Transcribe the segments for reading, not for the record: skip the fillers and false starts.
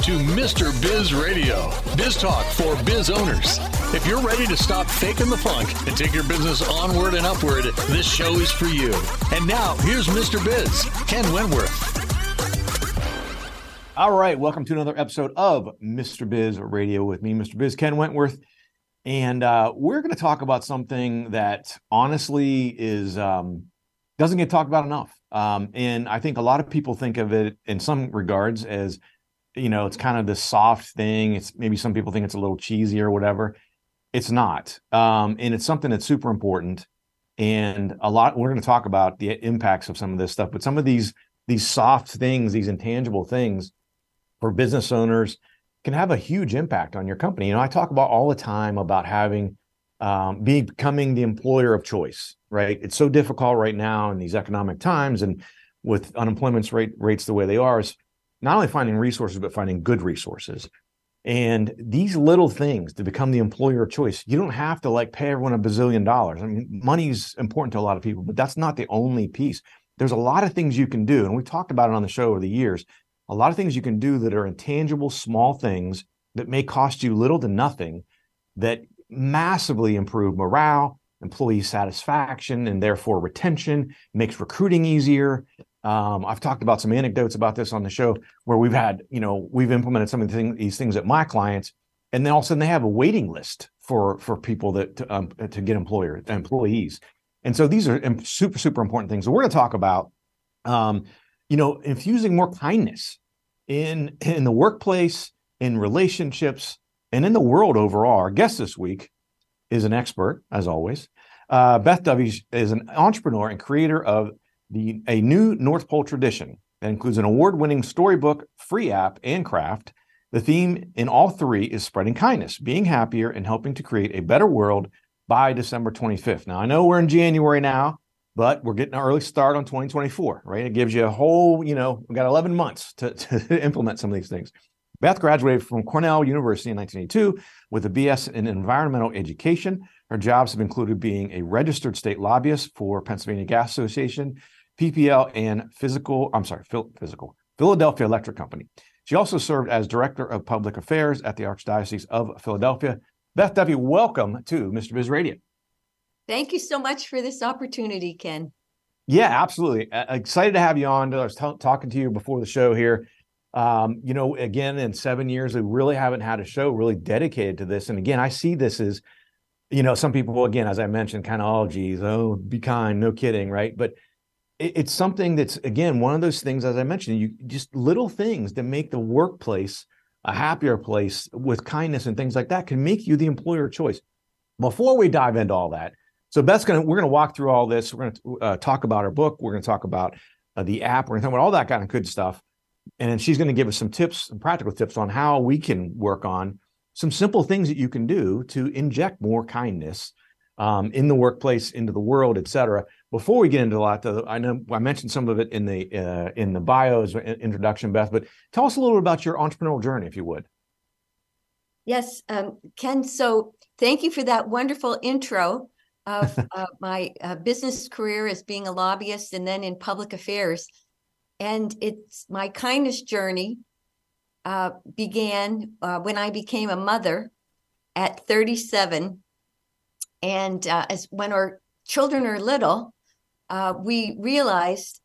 to Mr. Biz Radio, biz talk for biz owners. If you're ready to stop faking the funk and take your business onward and upward, this show is for you. And now, here's Mr. Biz, Ken Wentworth. All right, welcome to another episode of Mr. Biz Radio with me, Mr. Biz, Ken Wentworth. And we're going to talk about something that honestly is doesn't get talked about enough. And I think a lot of people think of it in some regards as, you know, it's kind of this soft thing. It's maybe some people think it's a little cheesy or whatever. It's not. And it's something that's super important. And we're going to talk about the impacts of some of this stuff, but some of these soft things, these intangible things for business owners can have a huge impact on your company. You know, I talk about all the time about having, becoming the employer of choice, right? It's so difficult right now in these economic times and with unemployment rates the way they are, is not only finding resources, but finding good resources. And these little things to become the employer of choice, you don't have to pay everyone $1 bazillion. I mean, money's important to a lot of people, but that's not the only piece. There's a lot of things you can do. And we've talked about it on the show over the years. A lot of things you can do that are intangible, small things that may cost you little to nothing that massively improve morale, employee satisfaction, and therefore retention, makes recruiting easier. I've talked about some anecdotes about this on the show where we've implemented some of these things at my clients, and then all of a sudden they have a waiting list for people to get employees. And so these are super, super important things. So we're going to talk about, infusing more kindness in the workplace, in relationships, and in the world overall. Our guest this week is an expert, as always. Beth Dovey is an entrepreneur and creator of a new North Pole tradition that includes an award-winning storybook, free app, and craft. The theme in all three is spreading kindness, being happier, and helping to create a better world by December 25th. Now, I know we're in January now, but we're getting an early start on 2024, right? It gives you a whole, we've got 11 months to implement some of these things. Beth graduated from Cornell University in 1982 with a BS in environmental education. Her jobs have included being a registered state lobbyist for Pennsylvania Gas Association, PPL, and Philadelphia Electric Company. She also served as Director of Public Affairs at the Archdiocese of Philadelphia. Beth Dovey, welcome to Mr. Biz Radio. Thank you so much for this opportunity, Ken. Yeah, absolutely. Excited to have you on. I was talking to you before the show here. Again, in 7 years, we really haven't had a show really dedicated to this. And again, I see this as, some people, again, as I mentioned, kind of, be kind, no kidding, right? But it's something that's, again, one of those things, as I mentioned, you just little things that make the workplace a happier place with kindness and things like that can make you the employer of choice. Before we dive into all that, so we're going to walk through all this. We're going to talk about our book. We're going to talk about the app. We're going to talk about all that kind of good stuff. And then she's going to give us some tips, some practical tips on how we can work on some simple things that you can do to inject more kindness in the workplace, into the world, et cetera. Before we get into a lot, though, I know I mentioned some of it in the bio's introduction, Beth, but tell us a little bit about your entrepreneurial journey, if you would. Yes, Ken. So thank you for that wonderful intro of my business career as being a lobbyist and then in public affairs. And it's my kindness journey began when I became a mother at 37. And when our children are little, we realized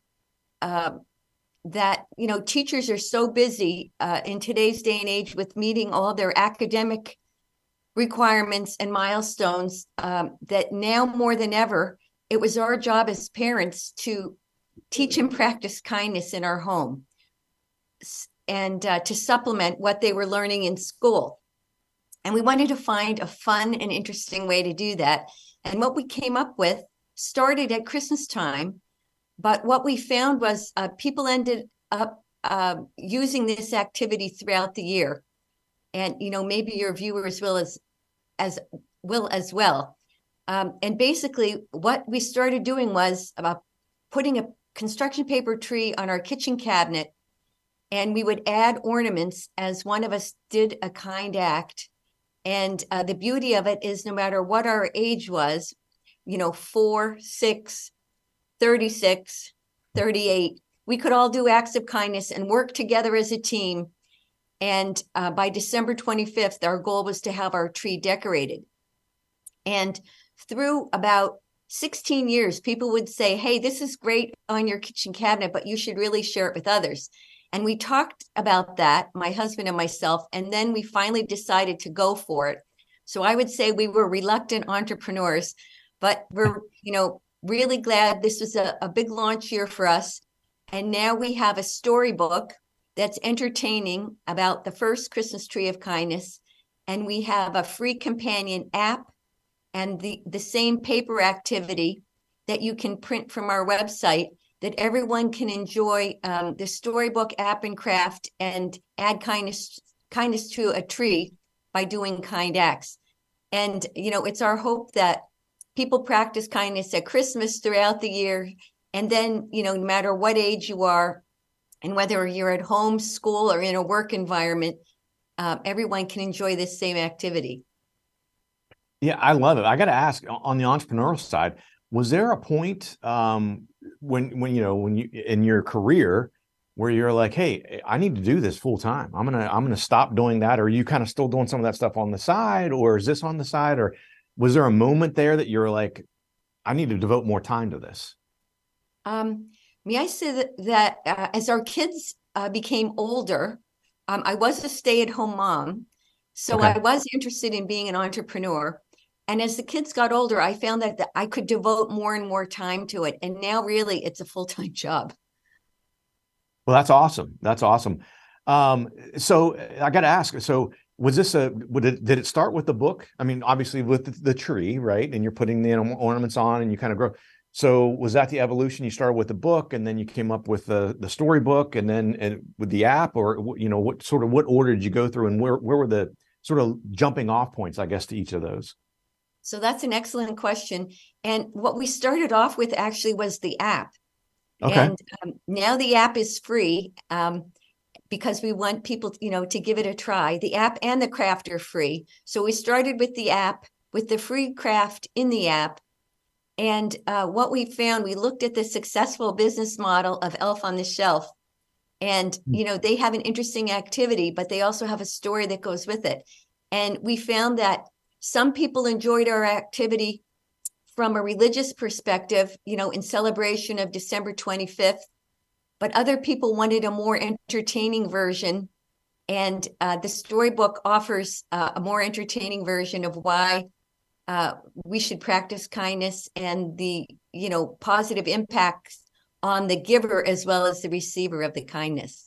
that, teachers are so busy in today's day and age with meeting all their academic requirements and milestones that now more than ever, it was our job as parents to teach and practice kindness in our home and to supplement what they were learning in school. And we wanted to find a fun and interesting way to do that. And what we came up with started at Christmas time. But what we found was people ended up using this activity throughout the year. And, maybe your viewers will as well. And basically what we started doing was putting a construction paper tree on our kitchen cabinet, and we would add ornaments as one of us did a kind act. And the beauty of it is no matter what our age was, 4, 6, 36, 38, we could all do acts of kindness and work together as a team And by December 25th, our goal was to have our tree decorated. And through about 16 years, people would say, hey, this is great on your kitchen cabinet, but you should really share it with others. And we talked about that, my husband and myself, and then we finally decided to go for it. So I would say we were reluctant entrepreneurs, but we're, really glad. This was a big launch year for us. And now we have a storybook that's entertaining about the first Christmas tree of kindness. And we have a free companion app and the same paper activity that you can print from our website that everyone can enjoy the storybook app and craft and add kindness to a tree by doing kind acts. And, it's our hope that people practice kindness at Christmas throughout the year. And then, no matter what age you are and whether you're at home, school, or in a work environment, everyone can enjoy this same activity. Yeah, I love it. I got to ask, on the entrepreneurial side, was there a point when you in your career where you're like, hey, I need to do this full time. I'm gonna stop doing that, or are you kind of still doing some of that stuff on the side, or is this on the side, or was there a moment there that you're like, I need to devote more time to this? May I say that as our kids became older, I was a stay-at-home mom, so okay. I was interested in being an entrepreneur. And as the kids got older, I found that I could devote more and more time to it. And now really it's a full-time job. Well, that's awesome. That's awesome. So I got to ask, so was this did it start with the book? I mean, obviously with the tree, right? And you're putting the ornaments on and you kind of grow. So was that the evolution? You started with the book and then you came up with the storybook and then with the app, or, what order did you go through, and where were the sort of jumping off points, I guess, to each of those? So that's an excellent question. And what we started off with actually was the app. Okay. And now the app is free because we want people, to give it a try. The app and the craft are free. So we started with the app, with the free craft in the app. And what we found, we looked at the successful business model of Elf on the Shelf. And, they have an interesting activity, but they also have a story that goes with it. And we found that some people enjoyed our activity from a religious perspective, in celebration of December 25th, but other people wanted a more entertaining version. And the storybook offers a more entertaining version of why we should practice kindness and the, positive impacts on the giver as well as the receiver of the kindness.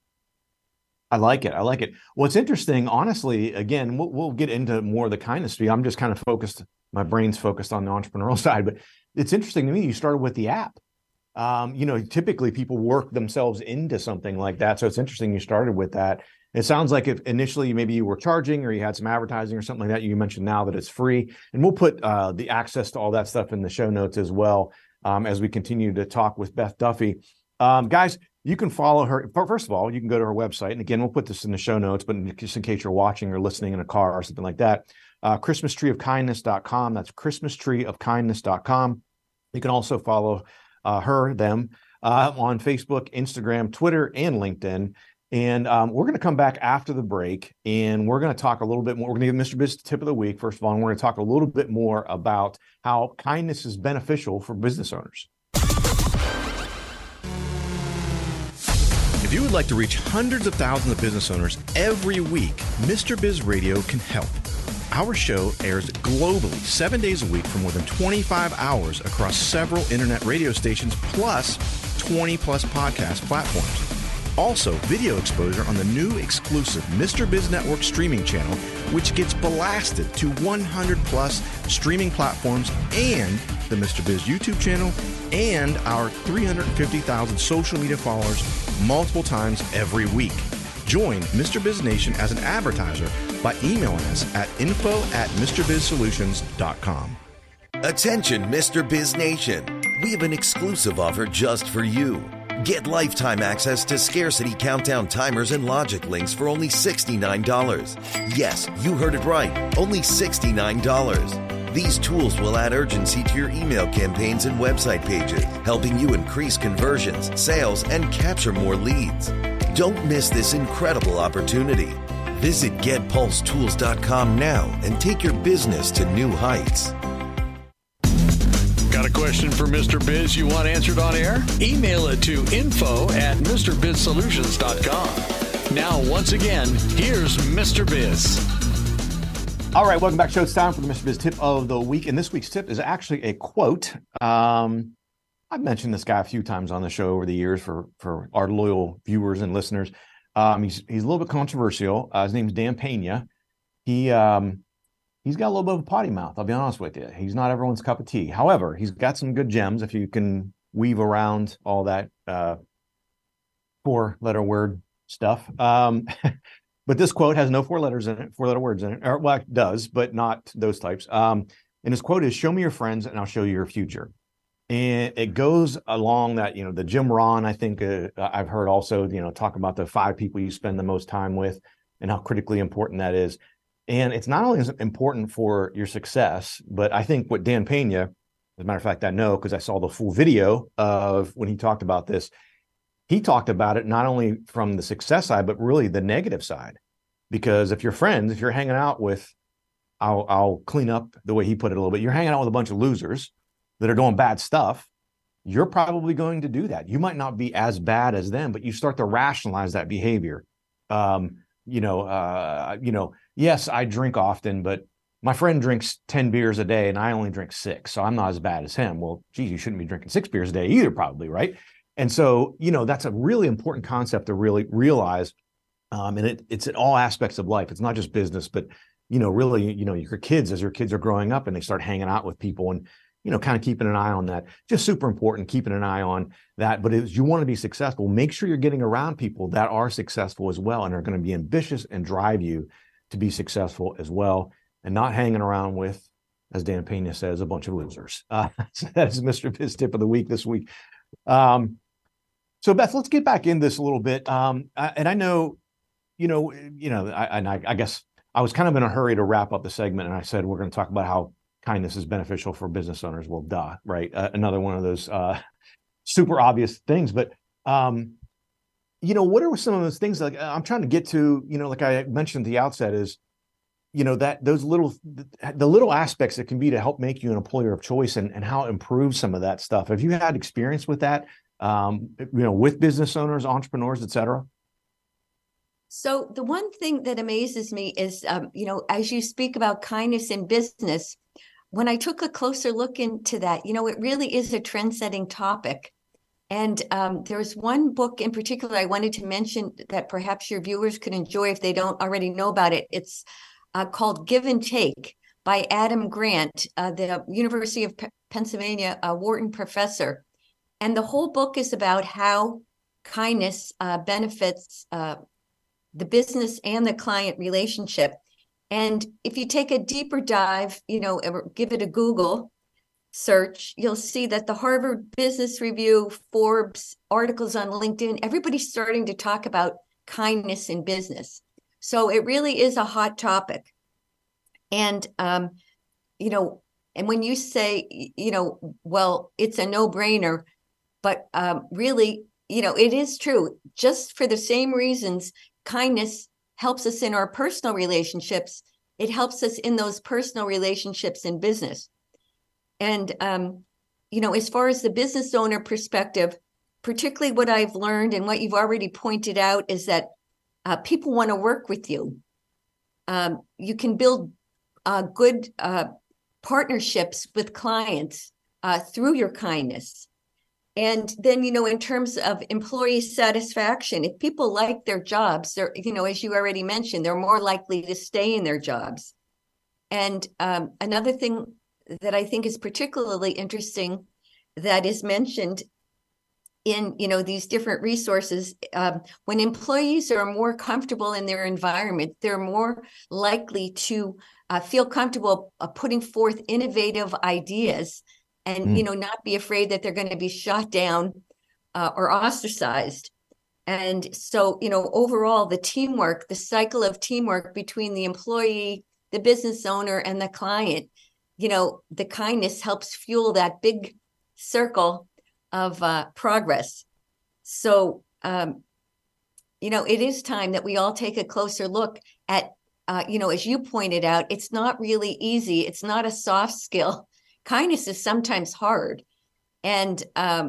I like it. Well, it's interesting, honestly, again, we'll get into more of the kindness. I'm just kind of focused, my brain's focused on the entrepreneurial side, but it's interesting to me, you started with the app. Typically people work themselves into something like that. So it's interesting you started with that. It sounds like if initially maybe you were charging or you had some advertising or something like that. You mentioned now that it's free, and we'll put the access to all that stuff in the show notes as well as we continue to talk with Beth Duffy. Guys, you can follow her. First of all, you can go to her website. And again, we'll put this in the show notes, but just in case you're watching or listening in a car or something like that, ChristmasTreeOfKindness.com. That's ChristmasTreeOfKindness.com. You can also follow them on Facebook, Instagram, Twitter, and LinkedIn. And we're going to come back after the break, and we're going to talk a little bit more. We're going to give Mr. Biz tip of the week, first of all, and we're going to talk a little bit more about how kindness is beneficial for business owners. If you would like to reach hundreds of thousands of business owners every week, Mr. Biz Radio can help. Our show airs globally 7 days a week for more than 25 hours across several internet radio stations, plus 20 plus podcast platforms. Also, video exposure on the new exclusive Mr. Biz Network streaming channel, which gets blasted to 100 plus streaming platforms, and the Mr. Biz YouTube channel, and our 350,000 social media followers multiple times every week. Join Mr. Biz Nation as an advertiser by emailing us at info@MrBizSolutions.com. Attention, Mr. Biz Nation. We have an exclusive offer just for you. Get lifetime access to Scarcity Countdown timers and logic links for only $69. Yes, you heard it right. Only $69. These tools will add urgency to your email campaigns and website pages, helping you increase conversions, sales, and capture more leads. Don't miss this incredible opportunity. Visit GetPulseTools.com now and take your business to new heights. Got a question for Mr. Biz you want answered on air? Email it to info@MrBizSolutions.com. Now, once again, here's Mr. Biz. All right, welcome back, show. It's time for the Mr. Biz tip of the week. And this week's tip is actually a quote. I've mentioned this guy a few times on the show over the years for our loyal viewers and listeners. He's a little bit controversial. His name's Dan Pena. He's got a little bit of a potty mouth, I'll be honest with you. He's not everyone's cup of tea. However, he's got some good gems if you can weave around all that 4-letter word stuff. But this quote has no 4-letter words in it. Or, well, it does, but not those types. And his quote is, "Show me your friends and I'll show you your future." And it goes along that, the Jim Rohn, I think I've heard also, talk about the 5 people you spend the most time with and how critically important that is. And it's not only important for your success, but I think what Dan Pena, as a matter of fact, I know because I saw the full video of when he talked about this, he talked about it not only from the success side, but really the negative side. Because if you're friends, if you're hanging out with, I'll clean up the way he put it a little bit, you're hanging out with a bunch of losers that are doing bad stuff, you're probably going to do that. You might not be as bad as them, but you start to rationalize that behavior. Yes, I drink often, but my friend drinks 10 beers a day and I only drink 6, so I'm not as bad as him. Well, geez, you shouldn't be drinking 6 beers a day either, probably, right? And so, that's a really important concept to really realize. And it's in all aspects of life. It's not just business, but, really, your kids, as your kids are growing up and they start hanging out with people and, kind of keeping an eye on that. Just super important, keeping an eye on that. But if you want to be successful, make sure you're getting around people that are successful as well and are going to be ambitious and drive you to be successful as well, and not hanging around with, as Dan Pena says, a bunch of losers. So that's Mr. Biz tip of the week this week. So Beth, let's get back in this a little bit. And I know, I guess I was kind of in a hurry to wrap up the segment, and I said we're going to talk about how kindness is beneficial for business owners. Well, duh, right? Another one of those super obvious things. But, what are some of those things like I'm trying to get to, like I mentioned at the outset is, that those the little aspects that can be to help make you an employer of choice and how it improves some of that stuff. Have you had experience with that, with business owners, entrepreneurs, et cetera? So the one thing that amazes me is, as you speak about kindness in business, when I took a closer look into that, it really is a trend-setting topic. And there's one book in particular I wanted to mention that perhaps your viewers could enjoy if they don't already know about it. It's called Give and Take by Adam Grant, the University of Pennsylvania Wharton professor. And the whole book is about how kindness benefits the business and the client relationship. And if you take a deeper dive, give it a Google search, you'll see that the Harvard Business Review, Forbes, articles on LinkedIn, everybody's starting to talk about kindness in business. So it really is a hot topic. And, and when you say, well, it's a no-brainer, but really, it is true. Just for the same reasons, kindness helps us in our personal relationships. It helps us in those personal relationships in business. And, as far as the business owner perspective, particularly what I've learned and what you've already pointed out is that people want to work with you. You can build good partnerships with clients through your kindness. And then, in terms of employee satisfaction, if people like their jobs, they're, as you already mentioned, they're more likely to stay in their jobs. And another thing that I think is particularly interesting that is mentioned in, these different resources, when employees are more comfortable in their environment, they're more likely to feel comfortable putting forth innovative ideas and, not be afraid that they're going to be shot down or ostracized. And so, overall, the teamwork, the cycle of teamwork between the employee, the business owner, and the client, the kindness helps fuel that big circle of progress. So, it is time that we all take a closer look at, as you pointed out, it's not really easy. It's not a soft skill. Kindness is sometimes hard. And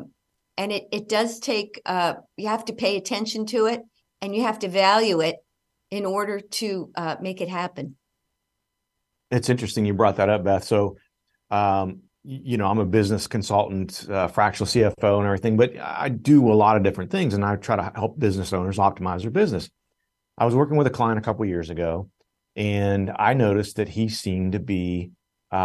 it does take, you have to pay attention to it, and you have to value it in order to make it happen. It's interesting you brought that up, Beth. So, I'm a business consultant, fractional CFO and everything, but I do a lot of different things, and I try to help business owners optimize their business. I was working with a client a couple of years ago, and I noticed that he seemed to be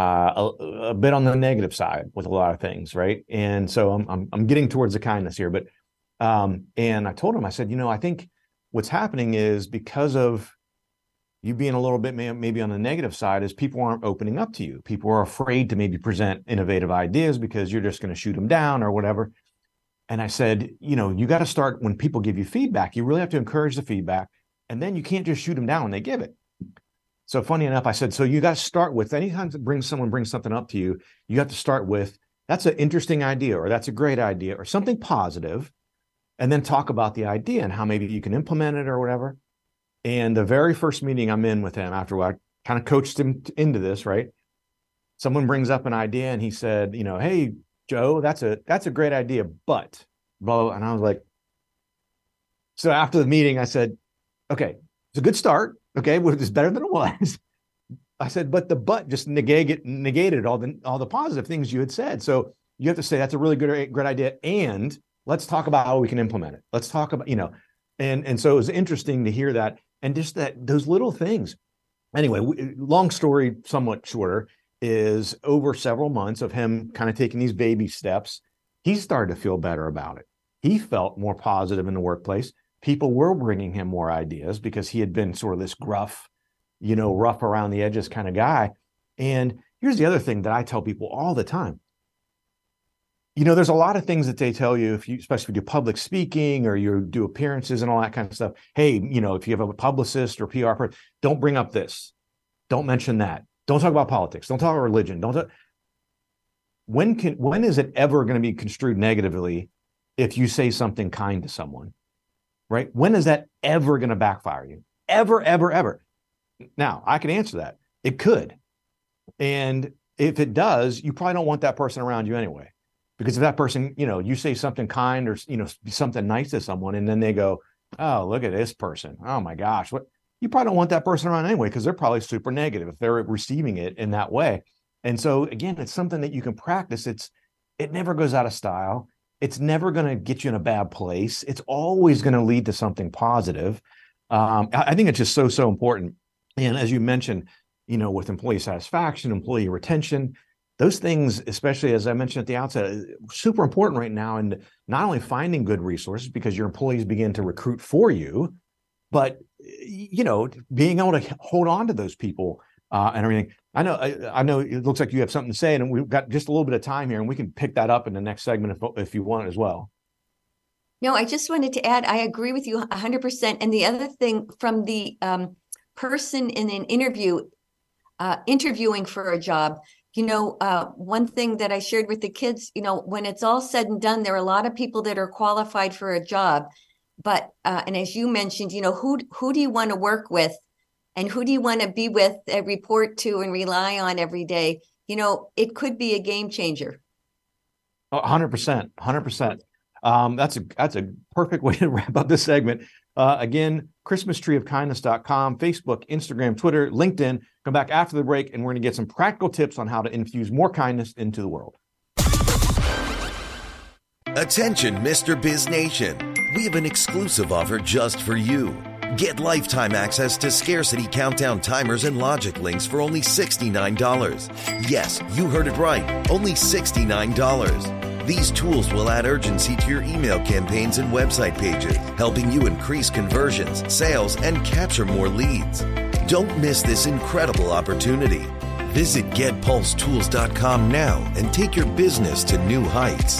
a bit on the negative side with a lot of things, right? And so I'm getting towards the kindness here, but and I told him, I said, I think what's happening is because of you being a little bit maybe on the negative side is people aren't opening up to you. People are afraid to maybe present innovative ideas because you're just going to shoot them down or whatever. And I said, you got to start when people give you feedback, you really have to encourage the feedback, and then you can't just shoot them down when they give it. So funny enough, I said, so you got to start with, anytime someone brings something up to you, you have to start with, that's an interesting idea, or that's a great idea, or something positive, and then talk about the idea and how maybe you can implement it or whatever. And the very first meeting I'm in with him, after I kind of coached him into this, right? Someone brings up an idea and he said, hey, Joe, that's a great idea, but blah, blah. And I was like, so after the meeting, I said, okay, it's a good start. Okay, well, it's better than it was. I said, but the but just negated all the positive things you had said. So you have to say that's a really great idea, and let's talk about how we can implement it. Let's talk about, and so it was interesting to hear that, and just those little things. Anyway, long story, somewhat shorter, is over several months of him kind of taking these baby steps, he started to feel better about it. He felt more positive in the workplace. People were bringing him more ideas because he had been sort of this gruff, rough around the edges kind of guy. And here's the other thing that I tell people all the time. There's a lot of things that they tell you, especially if you do public speaking or you do appearances and all that kind of stuff. Hey, if you have a publicist or PR person, don't bring up this. Don't mention that. Don't talk about politics. Don't talk about religion. When is it ever going to be construed negatively if you say something kind to someone? Right? When is that ever going to backfire you? Ever, ever, ever. Now, I can answer that. It could. And if it does, you probably don't want that person around you anyway. Because if that person, you say something kind or, something nice to someone, and then they go, oh, look at this person. Oh my gosh. What? You probably don't want that person around anyway, because they're probably super negative if they're receiving it in that way. And so again, it's something that you can practice. It never goes out of style. It's never going to get you in a bad place. It's always going to lead to something positive. I think it's just so important. And as you mentioned, with employee satisfaction, employee retention, those things, especially as I mentioned at the outset, super important right now. And not only finding good resources because your employees begin to recruit for you, but being able to hold on to those people and everything. I know it looks like you have something to say, and we've got just a little bit of time here, and we can pick that up in the next segment if you want as well. No, I just wanted to add, I agree with you 100%. And the other thing from the person in an interview, interviewing for a job, one thing that I shared with the kids, when it's all said and done, there are a lot of people that are qualified for a job. But, and as you mentioned, who do you want to work with? And who do you want to be with, report to, and rely on every day? It could be a game changer. 100%, 100%. That's a perfect way to wrap up this segment. Again, ChristmasTreeOfKindness.com, Facebook, Instagram, Twitter, LinkedIn. Come back after the break, and we're going to get some practical tips on how to infuse more kindness into the world. Attention, Mr. Biz Nation. We have an exclusive offer just for you. Get lifetime access to Scarcity Countdown timers and logic links for only $69. Yes, you heard it right. Only $69. These tools will add urgency to your email campaigns and website pages, helping you increase conversions, sales, and capture more leads. Don't miss this incredible opportunity. Visit GetPulseTools.com now and take your business to new heights.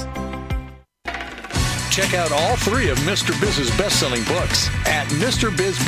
Check out all three of Mr. Biz's best-selling books at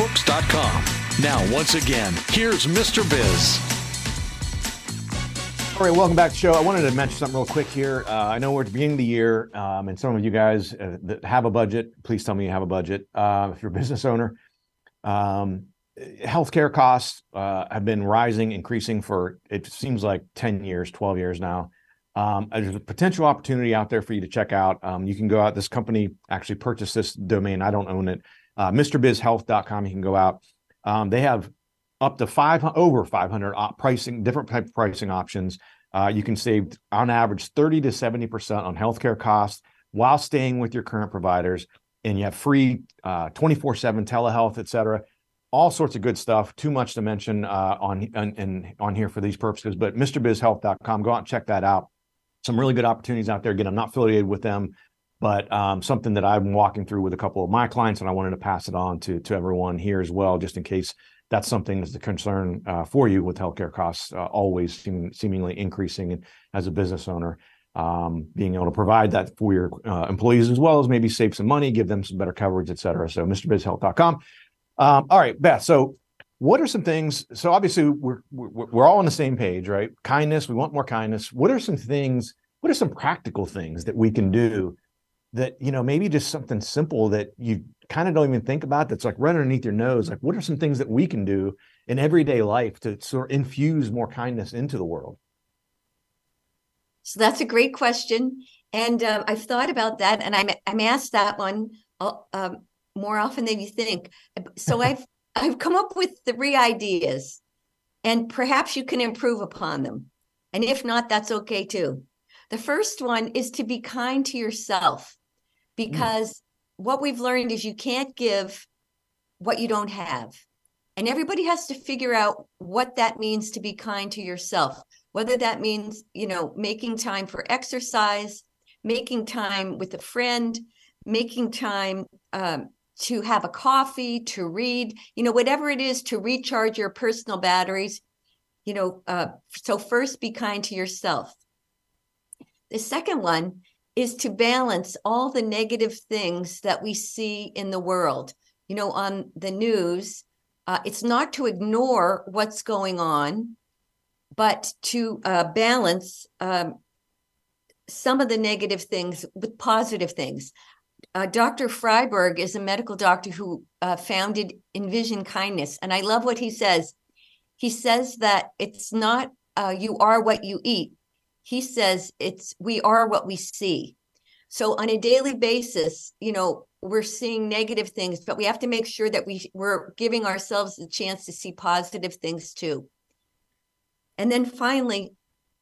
MrBizBooks.com. Now, once again, here's Mr. Biz. All right, welcome back to the show. I wanted to mention something real quick here. I know we're at the beginning of the year, and some of you guys that have a budget, please tell me you have a budget. If you're a business owner, healthcare costs have been increasing for, it seems like 10 years, 12 years now. There's a potential opportunity out there for you to check out. You can go out. This company actually purchased this domain. I don't own it. MrBizHealth.com. You can go out. They have up to over 500 different type of pricing options. You can save on average 30 to 70% on healthcare costs while staying with your current providers. And you have free 24/7 telehealth, et cetera. All sorts of good stuff. Too much to mention on here for these purposes, but MrBizHealth.com. Go out and check that out. Some really good opportunities out there. Again, I'm not affiliated with them, but something that I'm walking through with a couple of my clients, and I wanted to pass it on to everyone here as well, just in case that's something that's a concern for you with healthcare costs always seemingly increasing as a business owner. Being able to provide that for your employees, as well as maybe save some money, give them some better coverage, et cetera. So MrBizHealth.com. All right, Beth. So what are some things? So obviously we're all on the same page, right? Kindness. We want more kindness. What are some things? What are some practical things that we can do that, maybe just something simple that you kind of don't even think about, that's like right underneath your nose? Like, what are some things that we can do in everyday life to sort of infuse more kindness into the world? So that's a great question. And I've thought about that, and I'm asked that one more often than you think. So I've come up with 3 ideas, and perhaps you can improve upon them. And if not, that's okay too. The first one is to be kind to yourself, because what we've learned is you can't give what you don't have. And everybody has to figure out what that means to be kind to yourself, whether that means, making time for exercise, making time with a friend, making time to have a coffee, to read, whatever it is to recharge your personal batteries. So first, be kind to yourself. The second one is to balance all the negative things that we see in the world. On the news, it's not to ignore what's going on, but to balance some of the negative things with positive things. Dr. Freiberg is a medical doctor who founded Envision Kindness. And I love what he says. He says that it's not you are what you eat. He says it's we are what we see. So on a daily basis, we're seeing negative things, but we have to make sure that we're giving ourselves the chance to see positive things too. And then finally,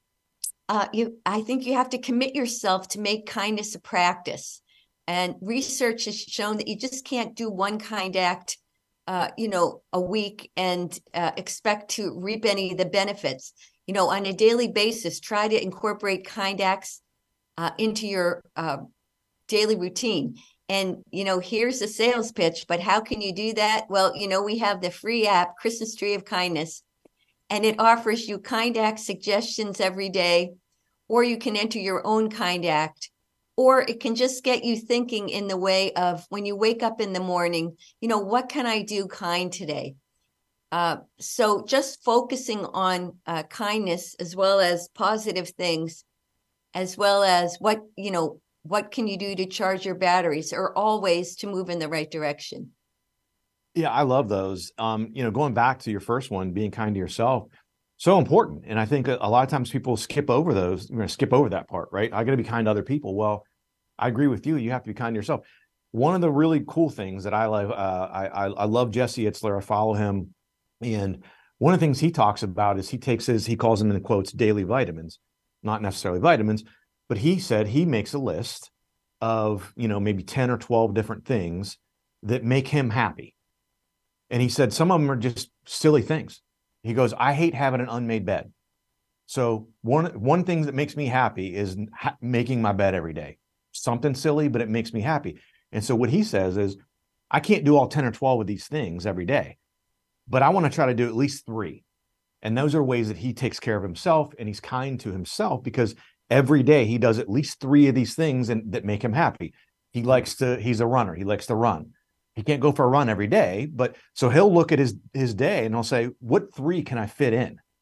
I think you have to commit yourself to make kindness a practice. And research has shown that you just can't do one kind act, a week and expect to reap any of the benefits. On a daily basis, try to incorporate kind acts into your daily routine. And, here's a sales pitch, but how can you do that? Well, we have the free app, Christmas Tree of Kindness, and it offers you kind act suggestions every day, or you can enter your own kind act, or it can just get you thinking in the way of when you wake up in the morning, what can I do kind today? So just focusing on kindness, as well as positive things, as well as what can you do to charge your batteries, are all ways to move in the right direction. Yeah, I love those. Going back to your first one, being kind to yourself, so important. And I think a lot of times people skip over those. You're going to skip over that part, right? I got to be kind to other people. Well, I agree with you. You have to be kind to yourself. One of the really cool things that I love, I love Jesse Itzler. I follow him. And one of the things he talks about is he calls them in quotes, daily vitamins, not necessarily vitamins, but he said he makes a list of, maybe 10 or 12 different things that make him happy. And he said some of them are just silly things. He goes, I hate having an unmade bed. So one thing that makes me happy is making my bed every day. Something silly, but it makes me happy. And so what he says is, I can't do all 10 or 12 of these things every day, but I want to try to do at least 3. And those are ways that he takes care of himself, and he's kind to himself, because every day he does at least 3 of these things that make him happy. He's a runner. He likes to run. He can't go for a run every day, but so he'll look at his day and he'll say, what 3 can I fit in?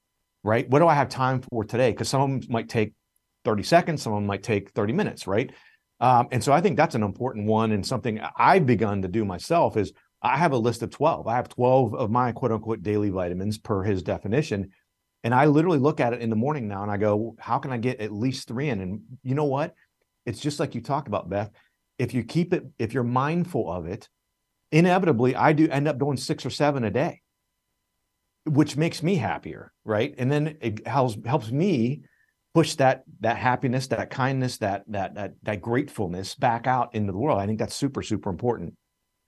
right? What do I have time for today? Because some of them might take 30 seconds, some of them might take 30 minutes, right? And so I think that's an important one, and something I've begun to do myself is I have a list of 12. I have 12 of my quote unquote daily vitamins per his definition. And I literally look at it in the morning now and I go, how can I get at least 3 in? And you know what? It's just like you talked about, Beth. If you keep it, if you're mindful of it, inevitably I do end up doing 6 or 7 a day, which makes me happier, right? And then it helps me push that happiness, that kindness, that gratefulness back out into the world. I think that's super, super important.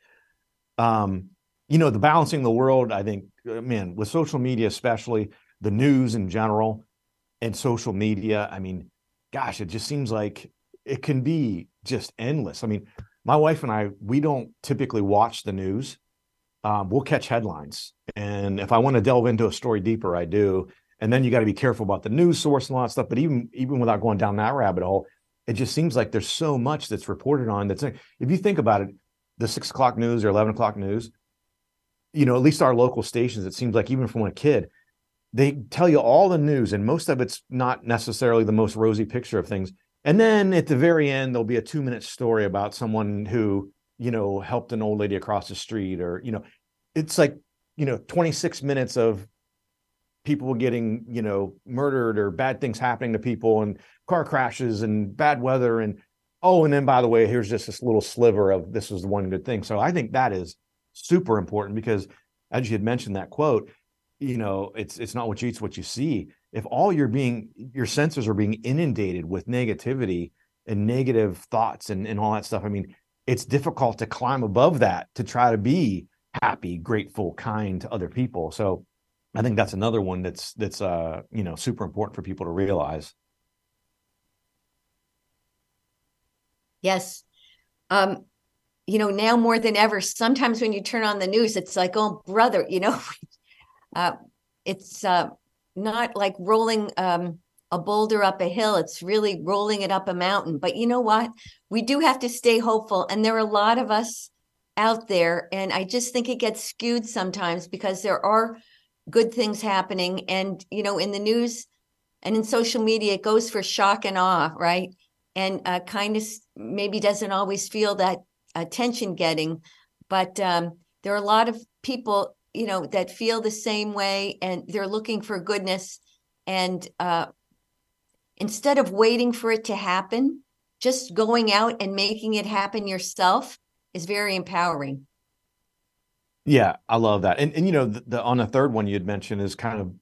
The balancing the world, I think, man, with social media, especially the news in general and social media, I mean, gosh, it just seems like it can be just endless. I mean, my wife and I, we don't typically watch the news. We'll catch headlines. And if I want to delve into a story deeper, I do. And then you got to be careful about the news source and all that stuff. But even without going down that rabbit hole, it just seems like there's so much that's reported on. If you think about it, the 6 o'clock news or 11 o'clock news, at least our local stations, it seems like even from when a kid, they tell you all the news, and most of it's not necessarily the most rosy picture of things. And then at the very end, there'll be a 2-minute story about someone who, helped an old lady across the street, or, it's like, 26 minutes of people getting, murdered or bad things happening to people and car crashes and bad weather. And then by the way, here's just this little sliver of this is the one good thing. So I think that is super important because, as you had mentioned that quote, it's not what you eat, it's what you see. If all your senses are being inundated with negativity and negative thoughts and all that stuff, I mean, it's difficult to climb above that to try to be happy, grateful, kind to other people. So I think that's another one that's super important for people to realize. Yes. Now more than ever, sometimes when you turn on the news, it's like, oh, brother, it's not like rolling a boulder up a hill. It's really rolling it up a mountain. But you know what? We do have to stay hopeful. And there are a lot of us out there. And I just think it gets skewed sometimes because there are good things happening. And, in the news and in social media, it goes for shock and awe, right? And kindness maybe doesn't always feel that attention getting, but there are a lot of people, that feel the same way, and they're looking for goodness. And instead of waiting for it to happen, just going out and making it happen yourself is very empowering. Yeah, I love that. And the on the third one you had mentioned is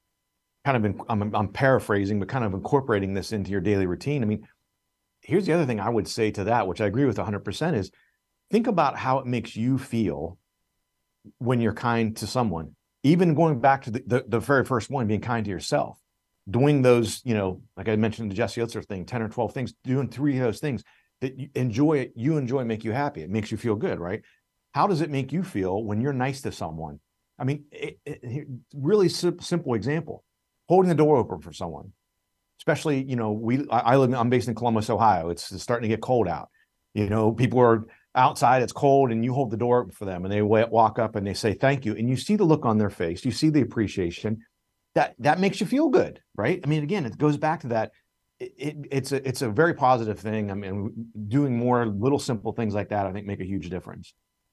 I'm paraphrasing, but kind of incorporating this into your daily routine. I mean, here's the other thing I would say to that, which I agree with 100%, is think about how it makes you feel when you're kind to someone. Even going back to the very first one, being kind to yourself, doing those, like I mentioned the Jesse Itzler thing, 10 or 12 things, doing 3 of those things that you enjoy, make you happy. It makes you feel good, right? How does it make you feel when you're nice to someone? I mean, really simple example, holding the door open for someone, especially, I'm based in Columbus, Ohio. It's starting to get cold out. People are outside, it's cold, and you hold the door open for them and they walk up and they say thank you. And you see the look on their face, you see the appreciation that makes you feel good, right? I mean, again, it goes back to that. It's a very positive thing. I mean, doing more little simple things like that, I think, make a huge difference.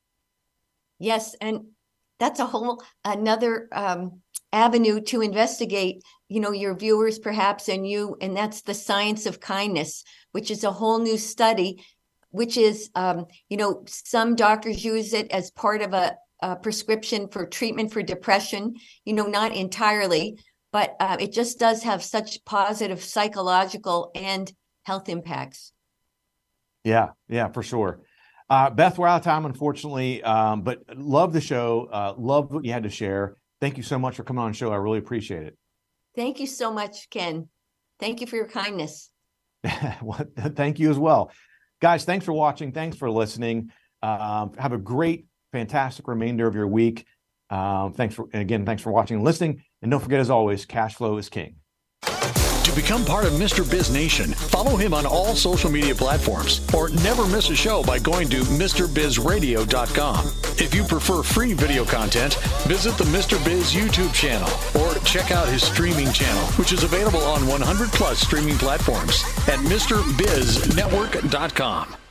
Yes. And that's a whole another avenue to investigate, your viewers perhaps, and that's the science of kindness, which is a whole new study, which is, some doctors use it as part of a prescription for treatment for depression, not entirely, but it just does have such positive psychological and health impacts. Yeah, for sure. Beth, we're out of time, unfortunately, but love the show. Love what you had to share. Thank you so much for coming on the show. I really appreciate it. Thank you so much, Ken. Thank you for your kindness. Well, thank you as well. Guys, thanks for watching. Thanks for listening. Have a great, fantastic remainder of your week. Thanks for watching and listening. And don't forget, as always, cash flow is king. To become part of Mr. Biz Nation, follow him on all social media platforms or never miss a show by going to MrBizRadio.com. If you prefer free video content, visit the Mr. Biz YouTube channel or check out his streaming channel, which is available on 100 plus streaming platforms at MrBizNetwork.com.